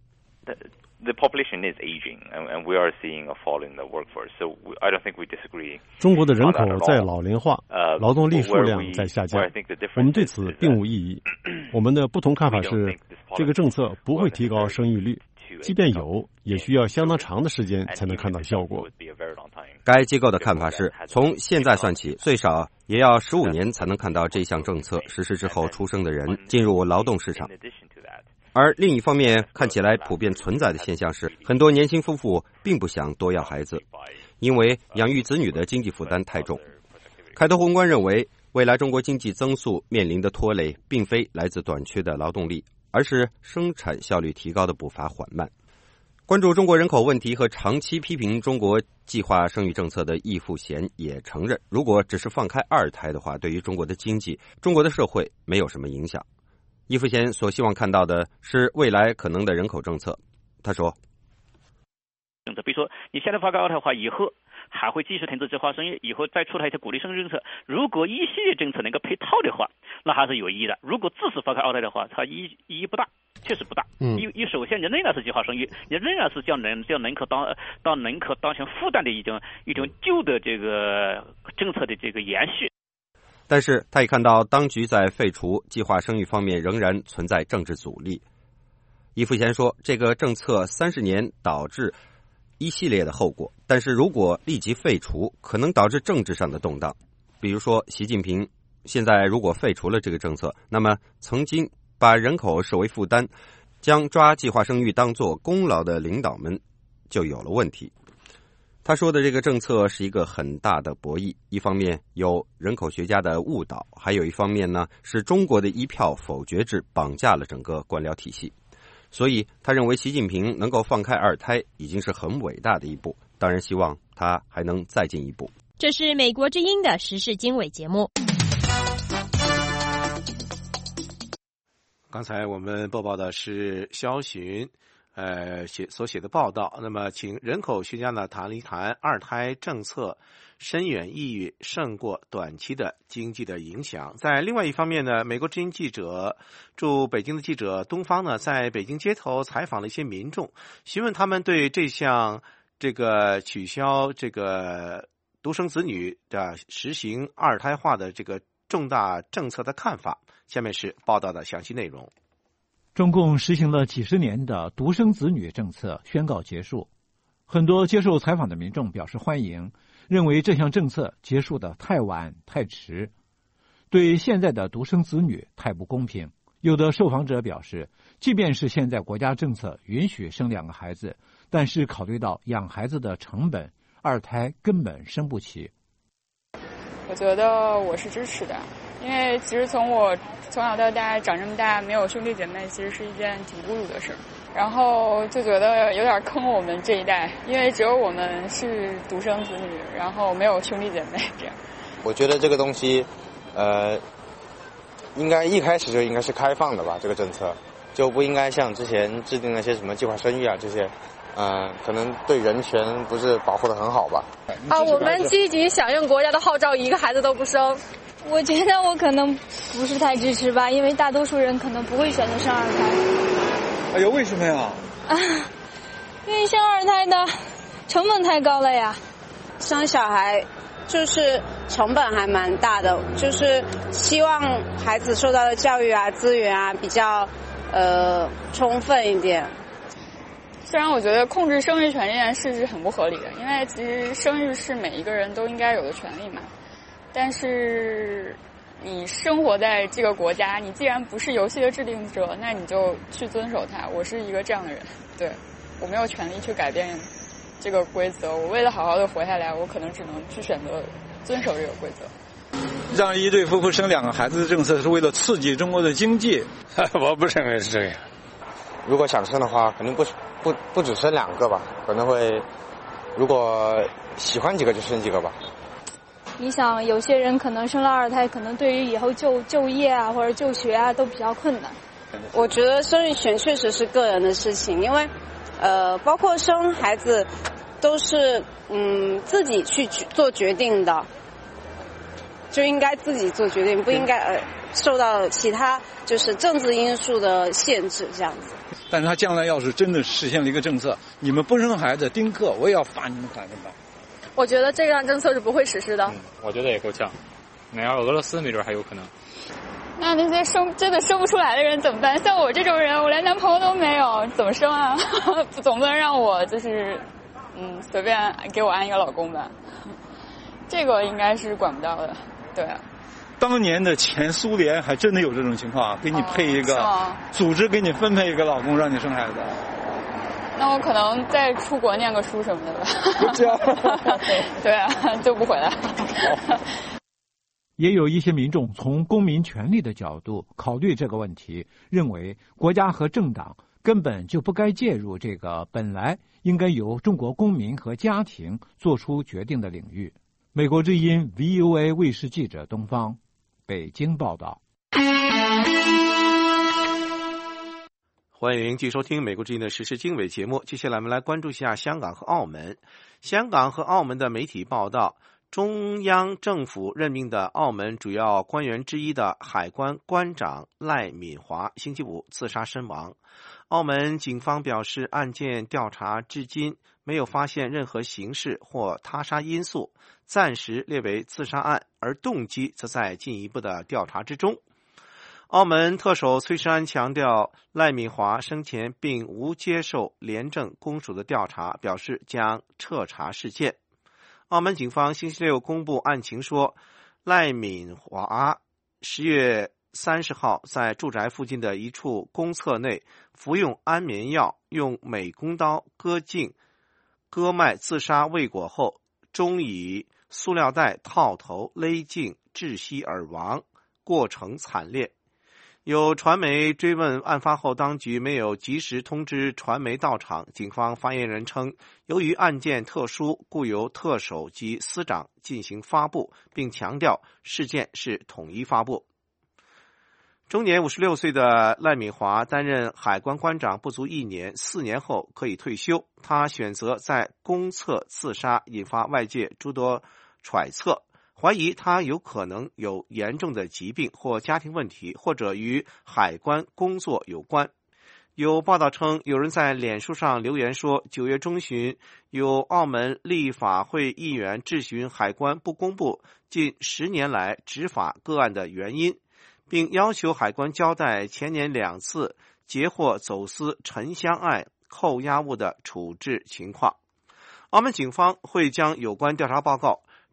The population is aging, and we are seeing a fall in the workforce. So I don't think we disagree.
中国的人口在老龄化，劳动力数量在下降，我们对此并无异议。我们的不同看法是，这个政策不会提高生育率，即便有，也需要相当长的时间才能看到效果。
该机构的看法是，从现在算起，最少也要15年才能看到这项政策实施之后出生的人进入劳动市场。而另一方面，看起来普遍存在的现象是，很多年轻夫妇并不想多要孩子，因为养育子女的经济负担太重。凯投宏观认为，未来中国经济增速面临的拖累，并非来自短缺的劳动力，而是生产效率提高的步伐缓慢。关注中国人口问题和长期批评中国计划生育政策的易富贤也承认，如果只是放开二胎的话，对于中国的经济、中国的社会没有什么影响。易富贤所希望看到的是未来可能的人口政策。他说，
比如说你现在放开二胎的话，以后还会继续停止计划生育，以后再出台一些鼓励生育政策，如果一系列政策能够配套的话，那还是有意义的。如果只是放开二胎的话，它意义不大，确实不大。因首先你仍然是计划生育，你仍然是将人口当成负担的一种旧的这个政策的这个延续。
但是他也看到当局在废除计划生育方面仍然存在政治阻力。易富贤说，这个政策30年导致一系列的后果，但是如果立即废除，可能导致政治上的动荡。比如说，习近平现在如果废除了这个政策，那么曾经把人口视为负担，将抓计划生育当作功劳的领导们就有了问题。他说的这个政策是一个很大的博弈，一方面有人口学家的误导，还有一方面呢是中国的一票否决制绑架了整个官僚体系。所以他认为习近平能够放开二胎已经是很伟大的一步，当然希望他还能再进一步。
这是美国之音的时事经纬节目。
刚才我们播报的是肖寻所写的报道。那么请人口学家呢谈一谈二胎政策深远意义胜过短期的经济的影响。在另外一方面呢，美国之音记者驻北京的记者东方呢，在北京街头采访了一些民众，询问他们对这项取消独生子女的实行二胎化的这个重大政策的看法。下面是报道的详细内容。
中共实行了几十年的独生子女政策宣告结束，很多接受采访的民众表示欢迎，认为这项政策结束的太晚太迟。 对现在的独生子女太不公平。有的受访者表示，即便是现在国家政策允许生2个孩子，但是考虑到养孩子的成本，2胎根本生不起。
我觉得我是支持的，因为其实从我从小到大长这么大，没有兄弟姐妹，其实是一件挺孤独的事。然后就觉得有点坑我们这一代，因为只有我们是独生子女，然后没有兄弟姐妹这样。
我觉得这个东西，应该一开始就应该是开放的吧，这个政策就不应该像之前制定那些什么计划生育啊这些，可能对人权不是保护得很好吧。
我们积极响应国家的号召，1个孩子都不生。
我觉得我可能不是太支持吧，因为大多数人可能不会选择生2胎。
哎呦，为什么呀？
因为生2胎的成本太高了呀。
生小孩就是成本还蛮大的，就是希望孩子受到的教育啊、资源啊比较充分一点。
虽然我觉得控制生育权这件事是很不合理的，因为其实生育是每一个人都应该有的权利嘛。但是你生活在这个国家，你既然不是游戏的制定者，那你就去遵守它。我是一个这样的人，对，我没有权利去改变这个规则。我为了好好的活下来，我可能只能去选择遵守这个规则。
让一对夫妇生2个孩子的政策是为了刺激中国的经济，我不认为是这样。
如果想生的话，肯定不只生2个吧，可能会如果喜欢几个就生几个吧。
你想，有些人可能生了2胎，可能对于以后就业啊或者就学啊都比较困难。
我觉得生育权确实是个人的事情，因为包括生孩子都是自己去做决定的，就应该自己做决定，不应该受到其他就是政治因素的限制这样子。
但是他将来要是真的实现了一个政策，你们不生孩子丁克，我也要罚你们3%。
我觉得这样政策是不会实施的。
我觉得也够呛。那要俄罗斯没准还有可能。
那些真的生不出来的人怎么办？像我这种人，我连男朋友都没有，怎么生啊？总不能让我就是随便给我安一个老公吧？这个应该是管不到的，对啊。
当年的前苏联还真的有这种情况，给你配一个组织，给你分配一个老公让你生孩子。
那我可能再出国念个书什么的吧。对啊，就不回来。
也有一些民众从公民权利的角度考虑这个问题，认为国家和政党根本就不该介入这个本来应该由中国公民和家庭做出决定的领域。美国之音 VOA 卫视记者东方，北京报道。
欢迎继续收听美国之音的时事经纬节目。接下来我们来关注一下香港和澳门。香港和澳门的媒体报道，中央政府任命的澳门主要官员之一的海关关长赖敏华星期五自杀身亡。澳门警方表示，案件调查至今没有发现任何刑事或他杀因素，暂时列为自杀案，而动机则在进一步的调查之中。澳门特首崔世安强调，赖敏华生前并无接受廉政公署的调查，表示将彻查事件。澳门警方星期六公布案情说，赖敏华10月30号在住宅附近的一处公厕内服用安眠药，用美工刀割颈割脉自杀未果后，终以塑料袋套头勒颈窒息而亡，过程惨烈。有传媒追问案发后当局没有及时通知传媒到场，警方发言人称，由于案件特殊，故由特首及司长进行发布，并强调事件是统一发布。终年56岁的赖敏华担任海关关长不足1年，4年后可以退休。他选择在公厕自杀，引发外界诸多揣测，怀疑他有可能有严重的疾病或家庭问题，或者与海关工作有关。有报道称，有人在脸书上留言说，9月中旬有澳门立法会议员质询海关不公布近10年来执法个案的原因，并要求海关交代前年2次截获走私沉香案扣押物的处置情况。澳门警方会将有关调查报告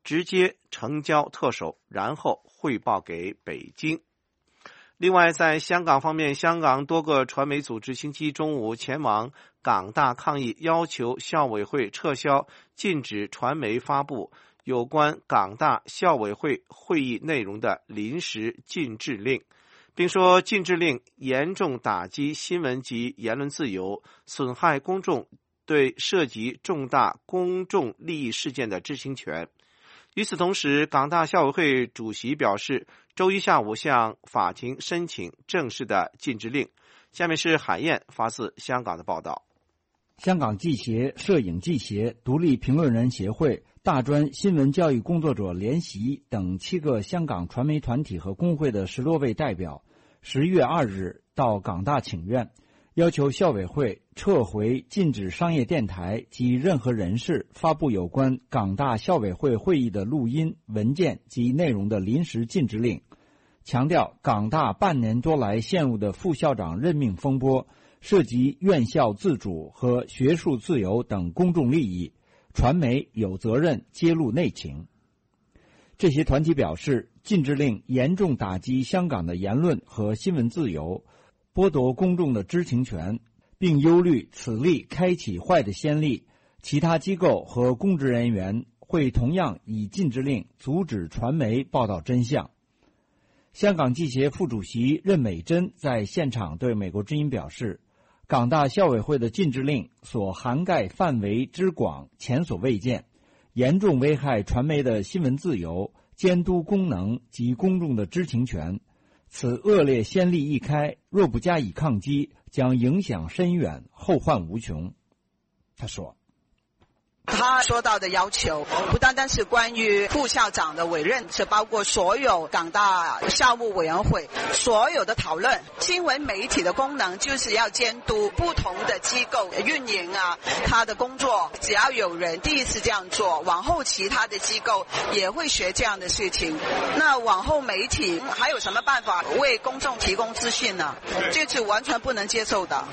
直接呈交特首，然后汇报给北京。另外，在香港方面，香港多个传媒组织星期中午前往港大抗议，要求校委会撤销禁止传媒发布有关港大校委会会议内容的临时禁制令，并说禁制令严重打击新闻及言论自由，损害公众对涉及重大公众利益事件的知情权。与此同时，港大校委会主席表示，周一下午向法庭申请正式的禁制令。下面是海燕发自香港的报道。
香港记协、摄影记协、独立评论人协会、大专新闻教育工作者联席等7个香港传媒团体和工会的10多位代表10月2日到港大请愿，要求校委会撤回禁止商业电台及任何人士发布有关港大校委会会议的录音、文件及内容的临时禁制令，强调港大半年多来陷入的副校长任命风波涉及院校自主和学术自由等公众利益，传媒有责任揭露内情。这些团体表示，禁制令严重打击香港的言论和新闻自由，剥夺公众的知情权，并忧虑此例开启坏的先例，其他机构和公职人员会同样以禁制令阻止传媒报道真相。香港记协副主席任美珍在现场对美国之音表示，港大校委会的禁制令所涵盖范围之广前所未见，严重危害传媒的新闻自由、监督功能及公众的知情权。此恶劣先例一开，若不加以抗击，将影响深远，后患无穷。他说，
他说到的要求不单单是关于副校长的委任，是包括所有港大校务委员会所有的讨论。新闻媒体的功能就是要监督不同的机构运营他的工作，只要有人第一次这样做，往后其他的机构也会学这样的事情。那往后媒体还有什么办法为公众提供资讯呢？这是完全不能接受的。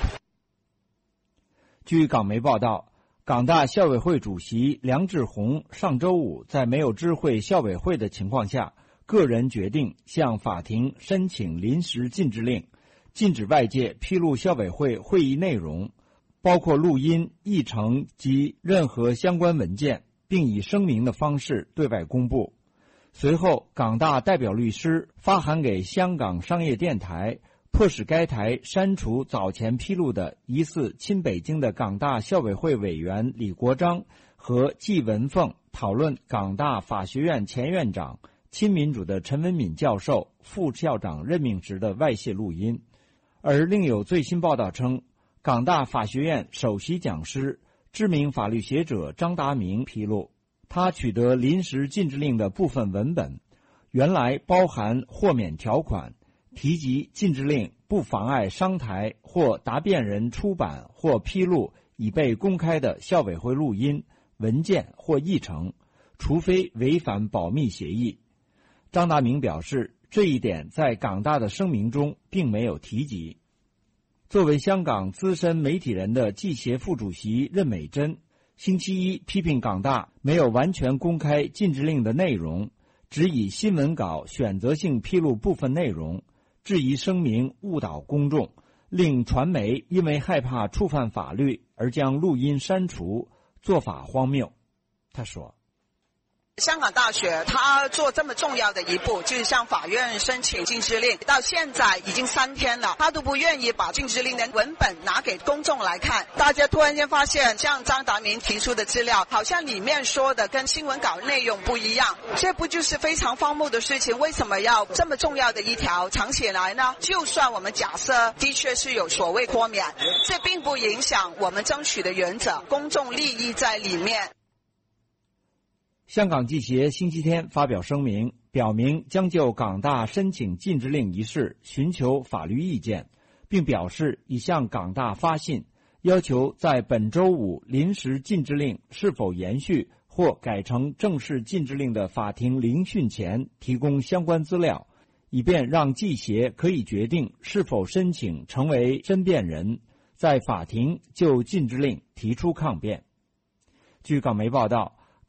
据港媒报道，港大校委会主席梁志宏上周五在没有知会校委会的情况下，个人决定向法庭申请临时禁制令，禁止外界披露校委会会议内容，包括录音、议程及任何相关文件，并以声明的方式对外公布。随后，港大代表律师发函给香港商业电台，迫使该台删除早前披露的疑似亲北京的港大校委会委员李国章和季文凤讨论港大法学院前院长、亲民主的陈文敏教授副校长任命时的外泄录音。而另有最新报道称，港大法学院首席讲师、知名法律学者张达明披露，他取得临时禁制令的部分文本，原来包含豁免条款，提及禁制令不妨碍商台或答辩人出版或披露已被公开的校委会录音、文件或议程，除非违反保密协议。张达明表示，这一点在港大的声明中并没有提及。作为香港资深媒体人的记协副主席任美珍，星期一批评港大没有完全公开禁制令的内容，只以新闻稿选择性披露部分内容，质疑声明误导公众，令传媒因为害怕触犯法律而将录音删除，做法荒谬。他说，
香港大学他做这么重要的一步，就是向法院申请禁制令，到现在已经3天了，他都不愿意把禁制令的文本拿给公众来看。大家突然间发现，像张达明提出的资料好像里面说的跟新闻稿内容不一样，这不就是非常荒谬的事情？为什么要这么重要的一条藏起来呢？就算我们假设的确是有所谓豁免，这并不影响我们争取的原则，公众利益在里面。
香港记协星期天发表声明，表明将就港大申请禁制令一事寻求法律意见，并表示已向港大发信，要求在本周五临时禁制令是否延续或改成正式禁制令的法庭聆讯前提供相关资料，以便让记协可以决定是否申请成为申辩人，在法庭就禁制令提出抗辩。据港媒报道，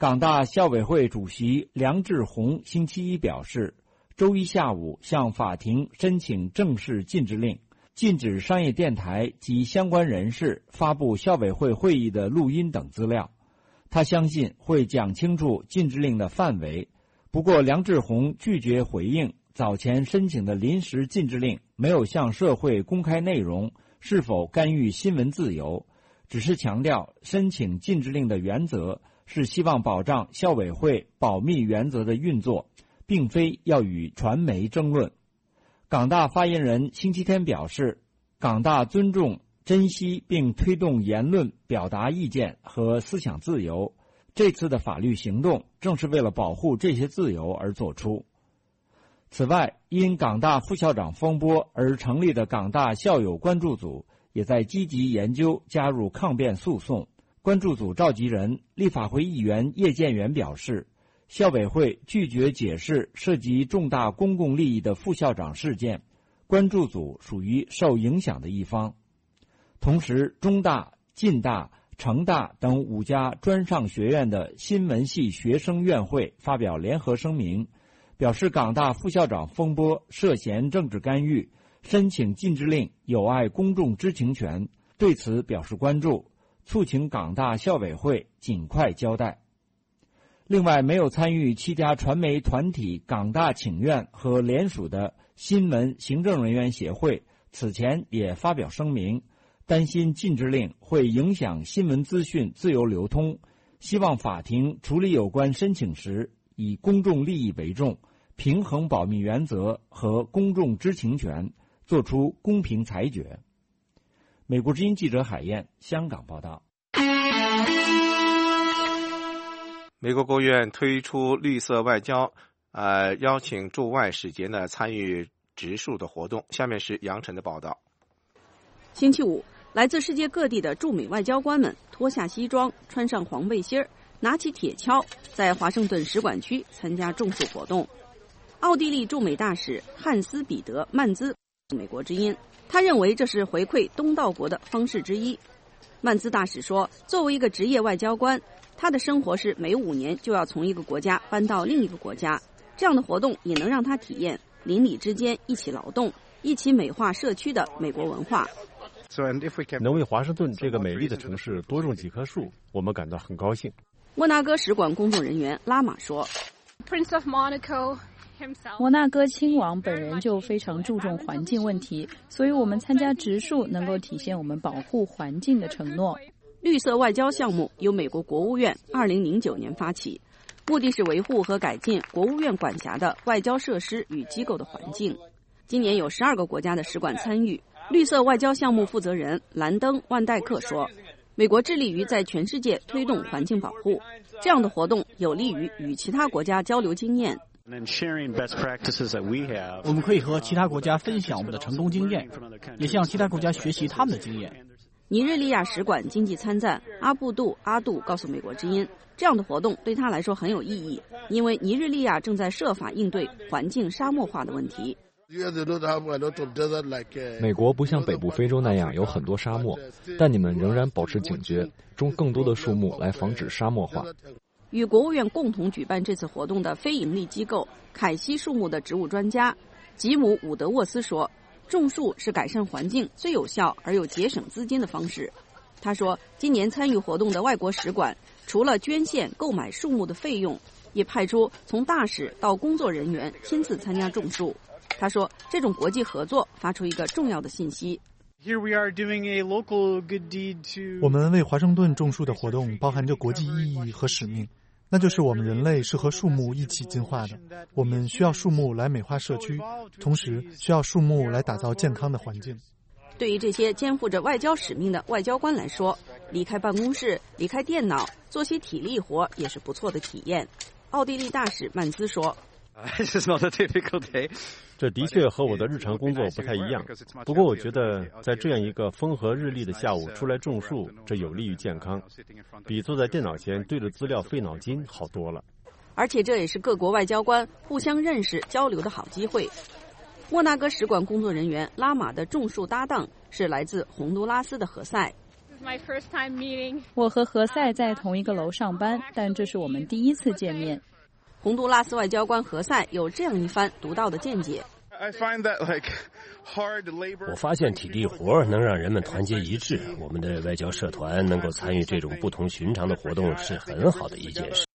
港大校委会主席梁智鸿星期一表示，周一下午向法庭申请正式禁制令，禁止商业电台及相关人士发布校委会会议的录音等资料。他相信会讲清楚禁制令的范围。不过梁智鸿拒绝回应早前申请的临时禁制令没有向社会公开内容是否干预新闻自由，只是强调申请禁制令的原则是希望保障校委会保密原则的运作，并非要与传媒争论。港大发言人星期天表示，港大尊重、珍惜并推动言论表达意见和思想自由，这次的法律行动正是为了保护这些自由而做出。此外，因港大副校长风波而成立的港大校友关注组也在积极研究加入抗辩诉讼。关注组召集人、立法会议员叶建源表示，校委会拒绝解释涉及重大公共利益的副校长事件，关注组属于受影响的一方。同时，中大、浸大、成大等5家专上学院的新闻系学生院会发表联合声明，表示港大副校长风波涉嫌政治干预，申请禁制令有碍公众知情权，对此表示关注，促请港大校委会尽快交代。另外，没有参与7家传媒团体港大请愿和联署的新闻行政人员协会此前也发表声明，担心禁制令会影响新闻资讯自由流通，希望法庭处理有关申请时以公众利益为重，平衡保密原则和公众知情权，作出公平裁决。美国之音记者海燕，香港报道。
美国国务院推出绿色外交，邀请驻外使节呢参与植树的活动。下面是杨晨的报道。
星期五，来自世界各地的驻美外交官们脱下西装，穿上黄背心，拿起铁锹，在华盛顿使馆区参加种树活动。奥地利驻美大使汉斯·彼得·曼兹美国之音，他认为这是回馈东道国的方式之一。曼兹大使说，作为一个职业外交官，他的生活是每5年就要从一个国家搬到另一个国家，这样的活动也能让他体验邻里之间一起劳动、一起美化社区的美国文化。
能为华盛顿这个美丽的城市多种几棵树，我们感到很高兴。
摩纳哥使馆工作人员拉玛说，
摩纳哥亲王本人就非常注重环境问题，所以我们参加植树能够体现我们保护环境的承诺。
绿色外交项目由美国国务院2009年发起，目的是维护和改进国务院管辖的外交设施与机构的环境。今年有12个国家的使馆参与。绿色外交项目负责人兰登·万代克说，美国致力于在全世界推动环境保护，这样的活动有利于与其他国家交流经验。
我们可以和其他国家分享我们的成功经验，也向其他国家学习他们的经验。
尼日利亚使馆经济参赞阿布杜·阿杜告诉美国之音，这样的活动对他来说很有意义，因为尼日利亚正在设法应对环境沙漠化的问题。
美国不像北部非洲那样有很多沙漠，但你们仍然保持警觉，种更多的树木来防止沙漠化。
与国务院共同举办这次活动的非营利机构凯西树木的植物专家吉姆·伍德沃斯说，种树是改善环境最有效而又节省资金的方式。他说，今年参与活动的外国使馆除了捐献购买树木的费用，也派出从大使到工作人员亲自参加种树。他说，这种国际合作发出一个重要的信息。
我们为华盛顿种树的活动包含着国际意义和使命，那就是我们人类是和树木一起进化的。我们需要树木来美化社区，同时需要树木来打造健康的环境。
对于这些肩负着外交使命的外交官来说，离开办公室、离开电脑，做些体力活也是不错的体验。奥地利大使曼兹说，
这的确和我的日常工作不太一样，不过我觉得在这样一个风和日丽的下午出来种树，这有利于健康，比坐在电脑前对着资料费脑筋好多了。
而且这也是各国外交官互相认识交流的好机会。莫纳哥使馆工作人员拉玛的种树搭档是来自洪都拉斯的何塞。
我和何塞在同一个楼上班，但这是我们第一次见面。
洪都拉斯外交官何塞有这样一番独到的见解。
我发现体力活能让人们团结一致，我们的外交社团能够参与这种不同寻常的活动是很好的一件事。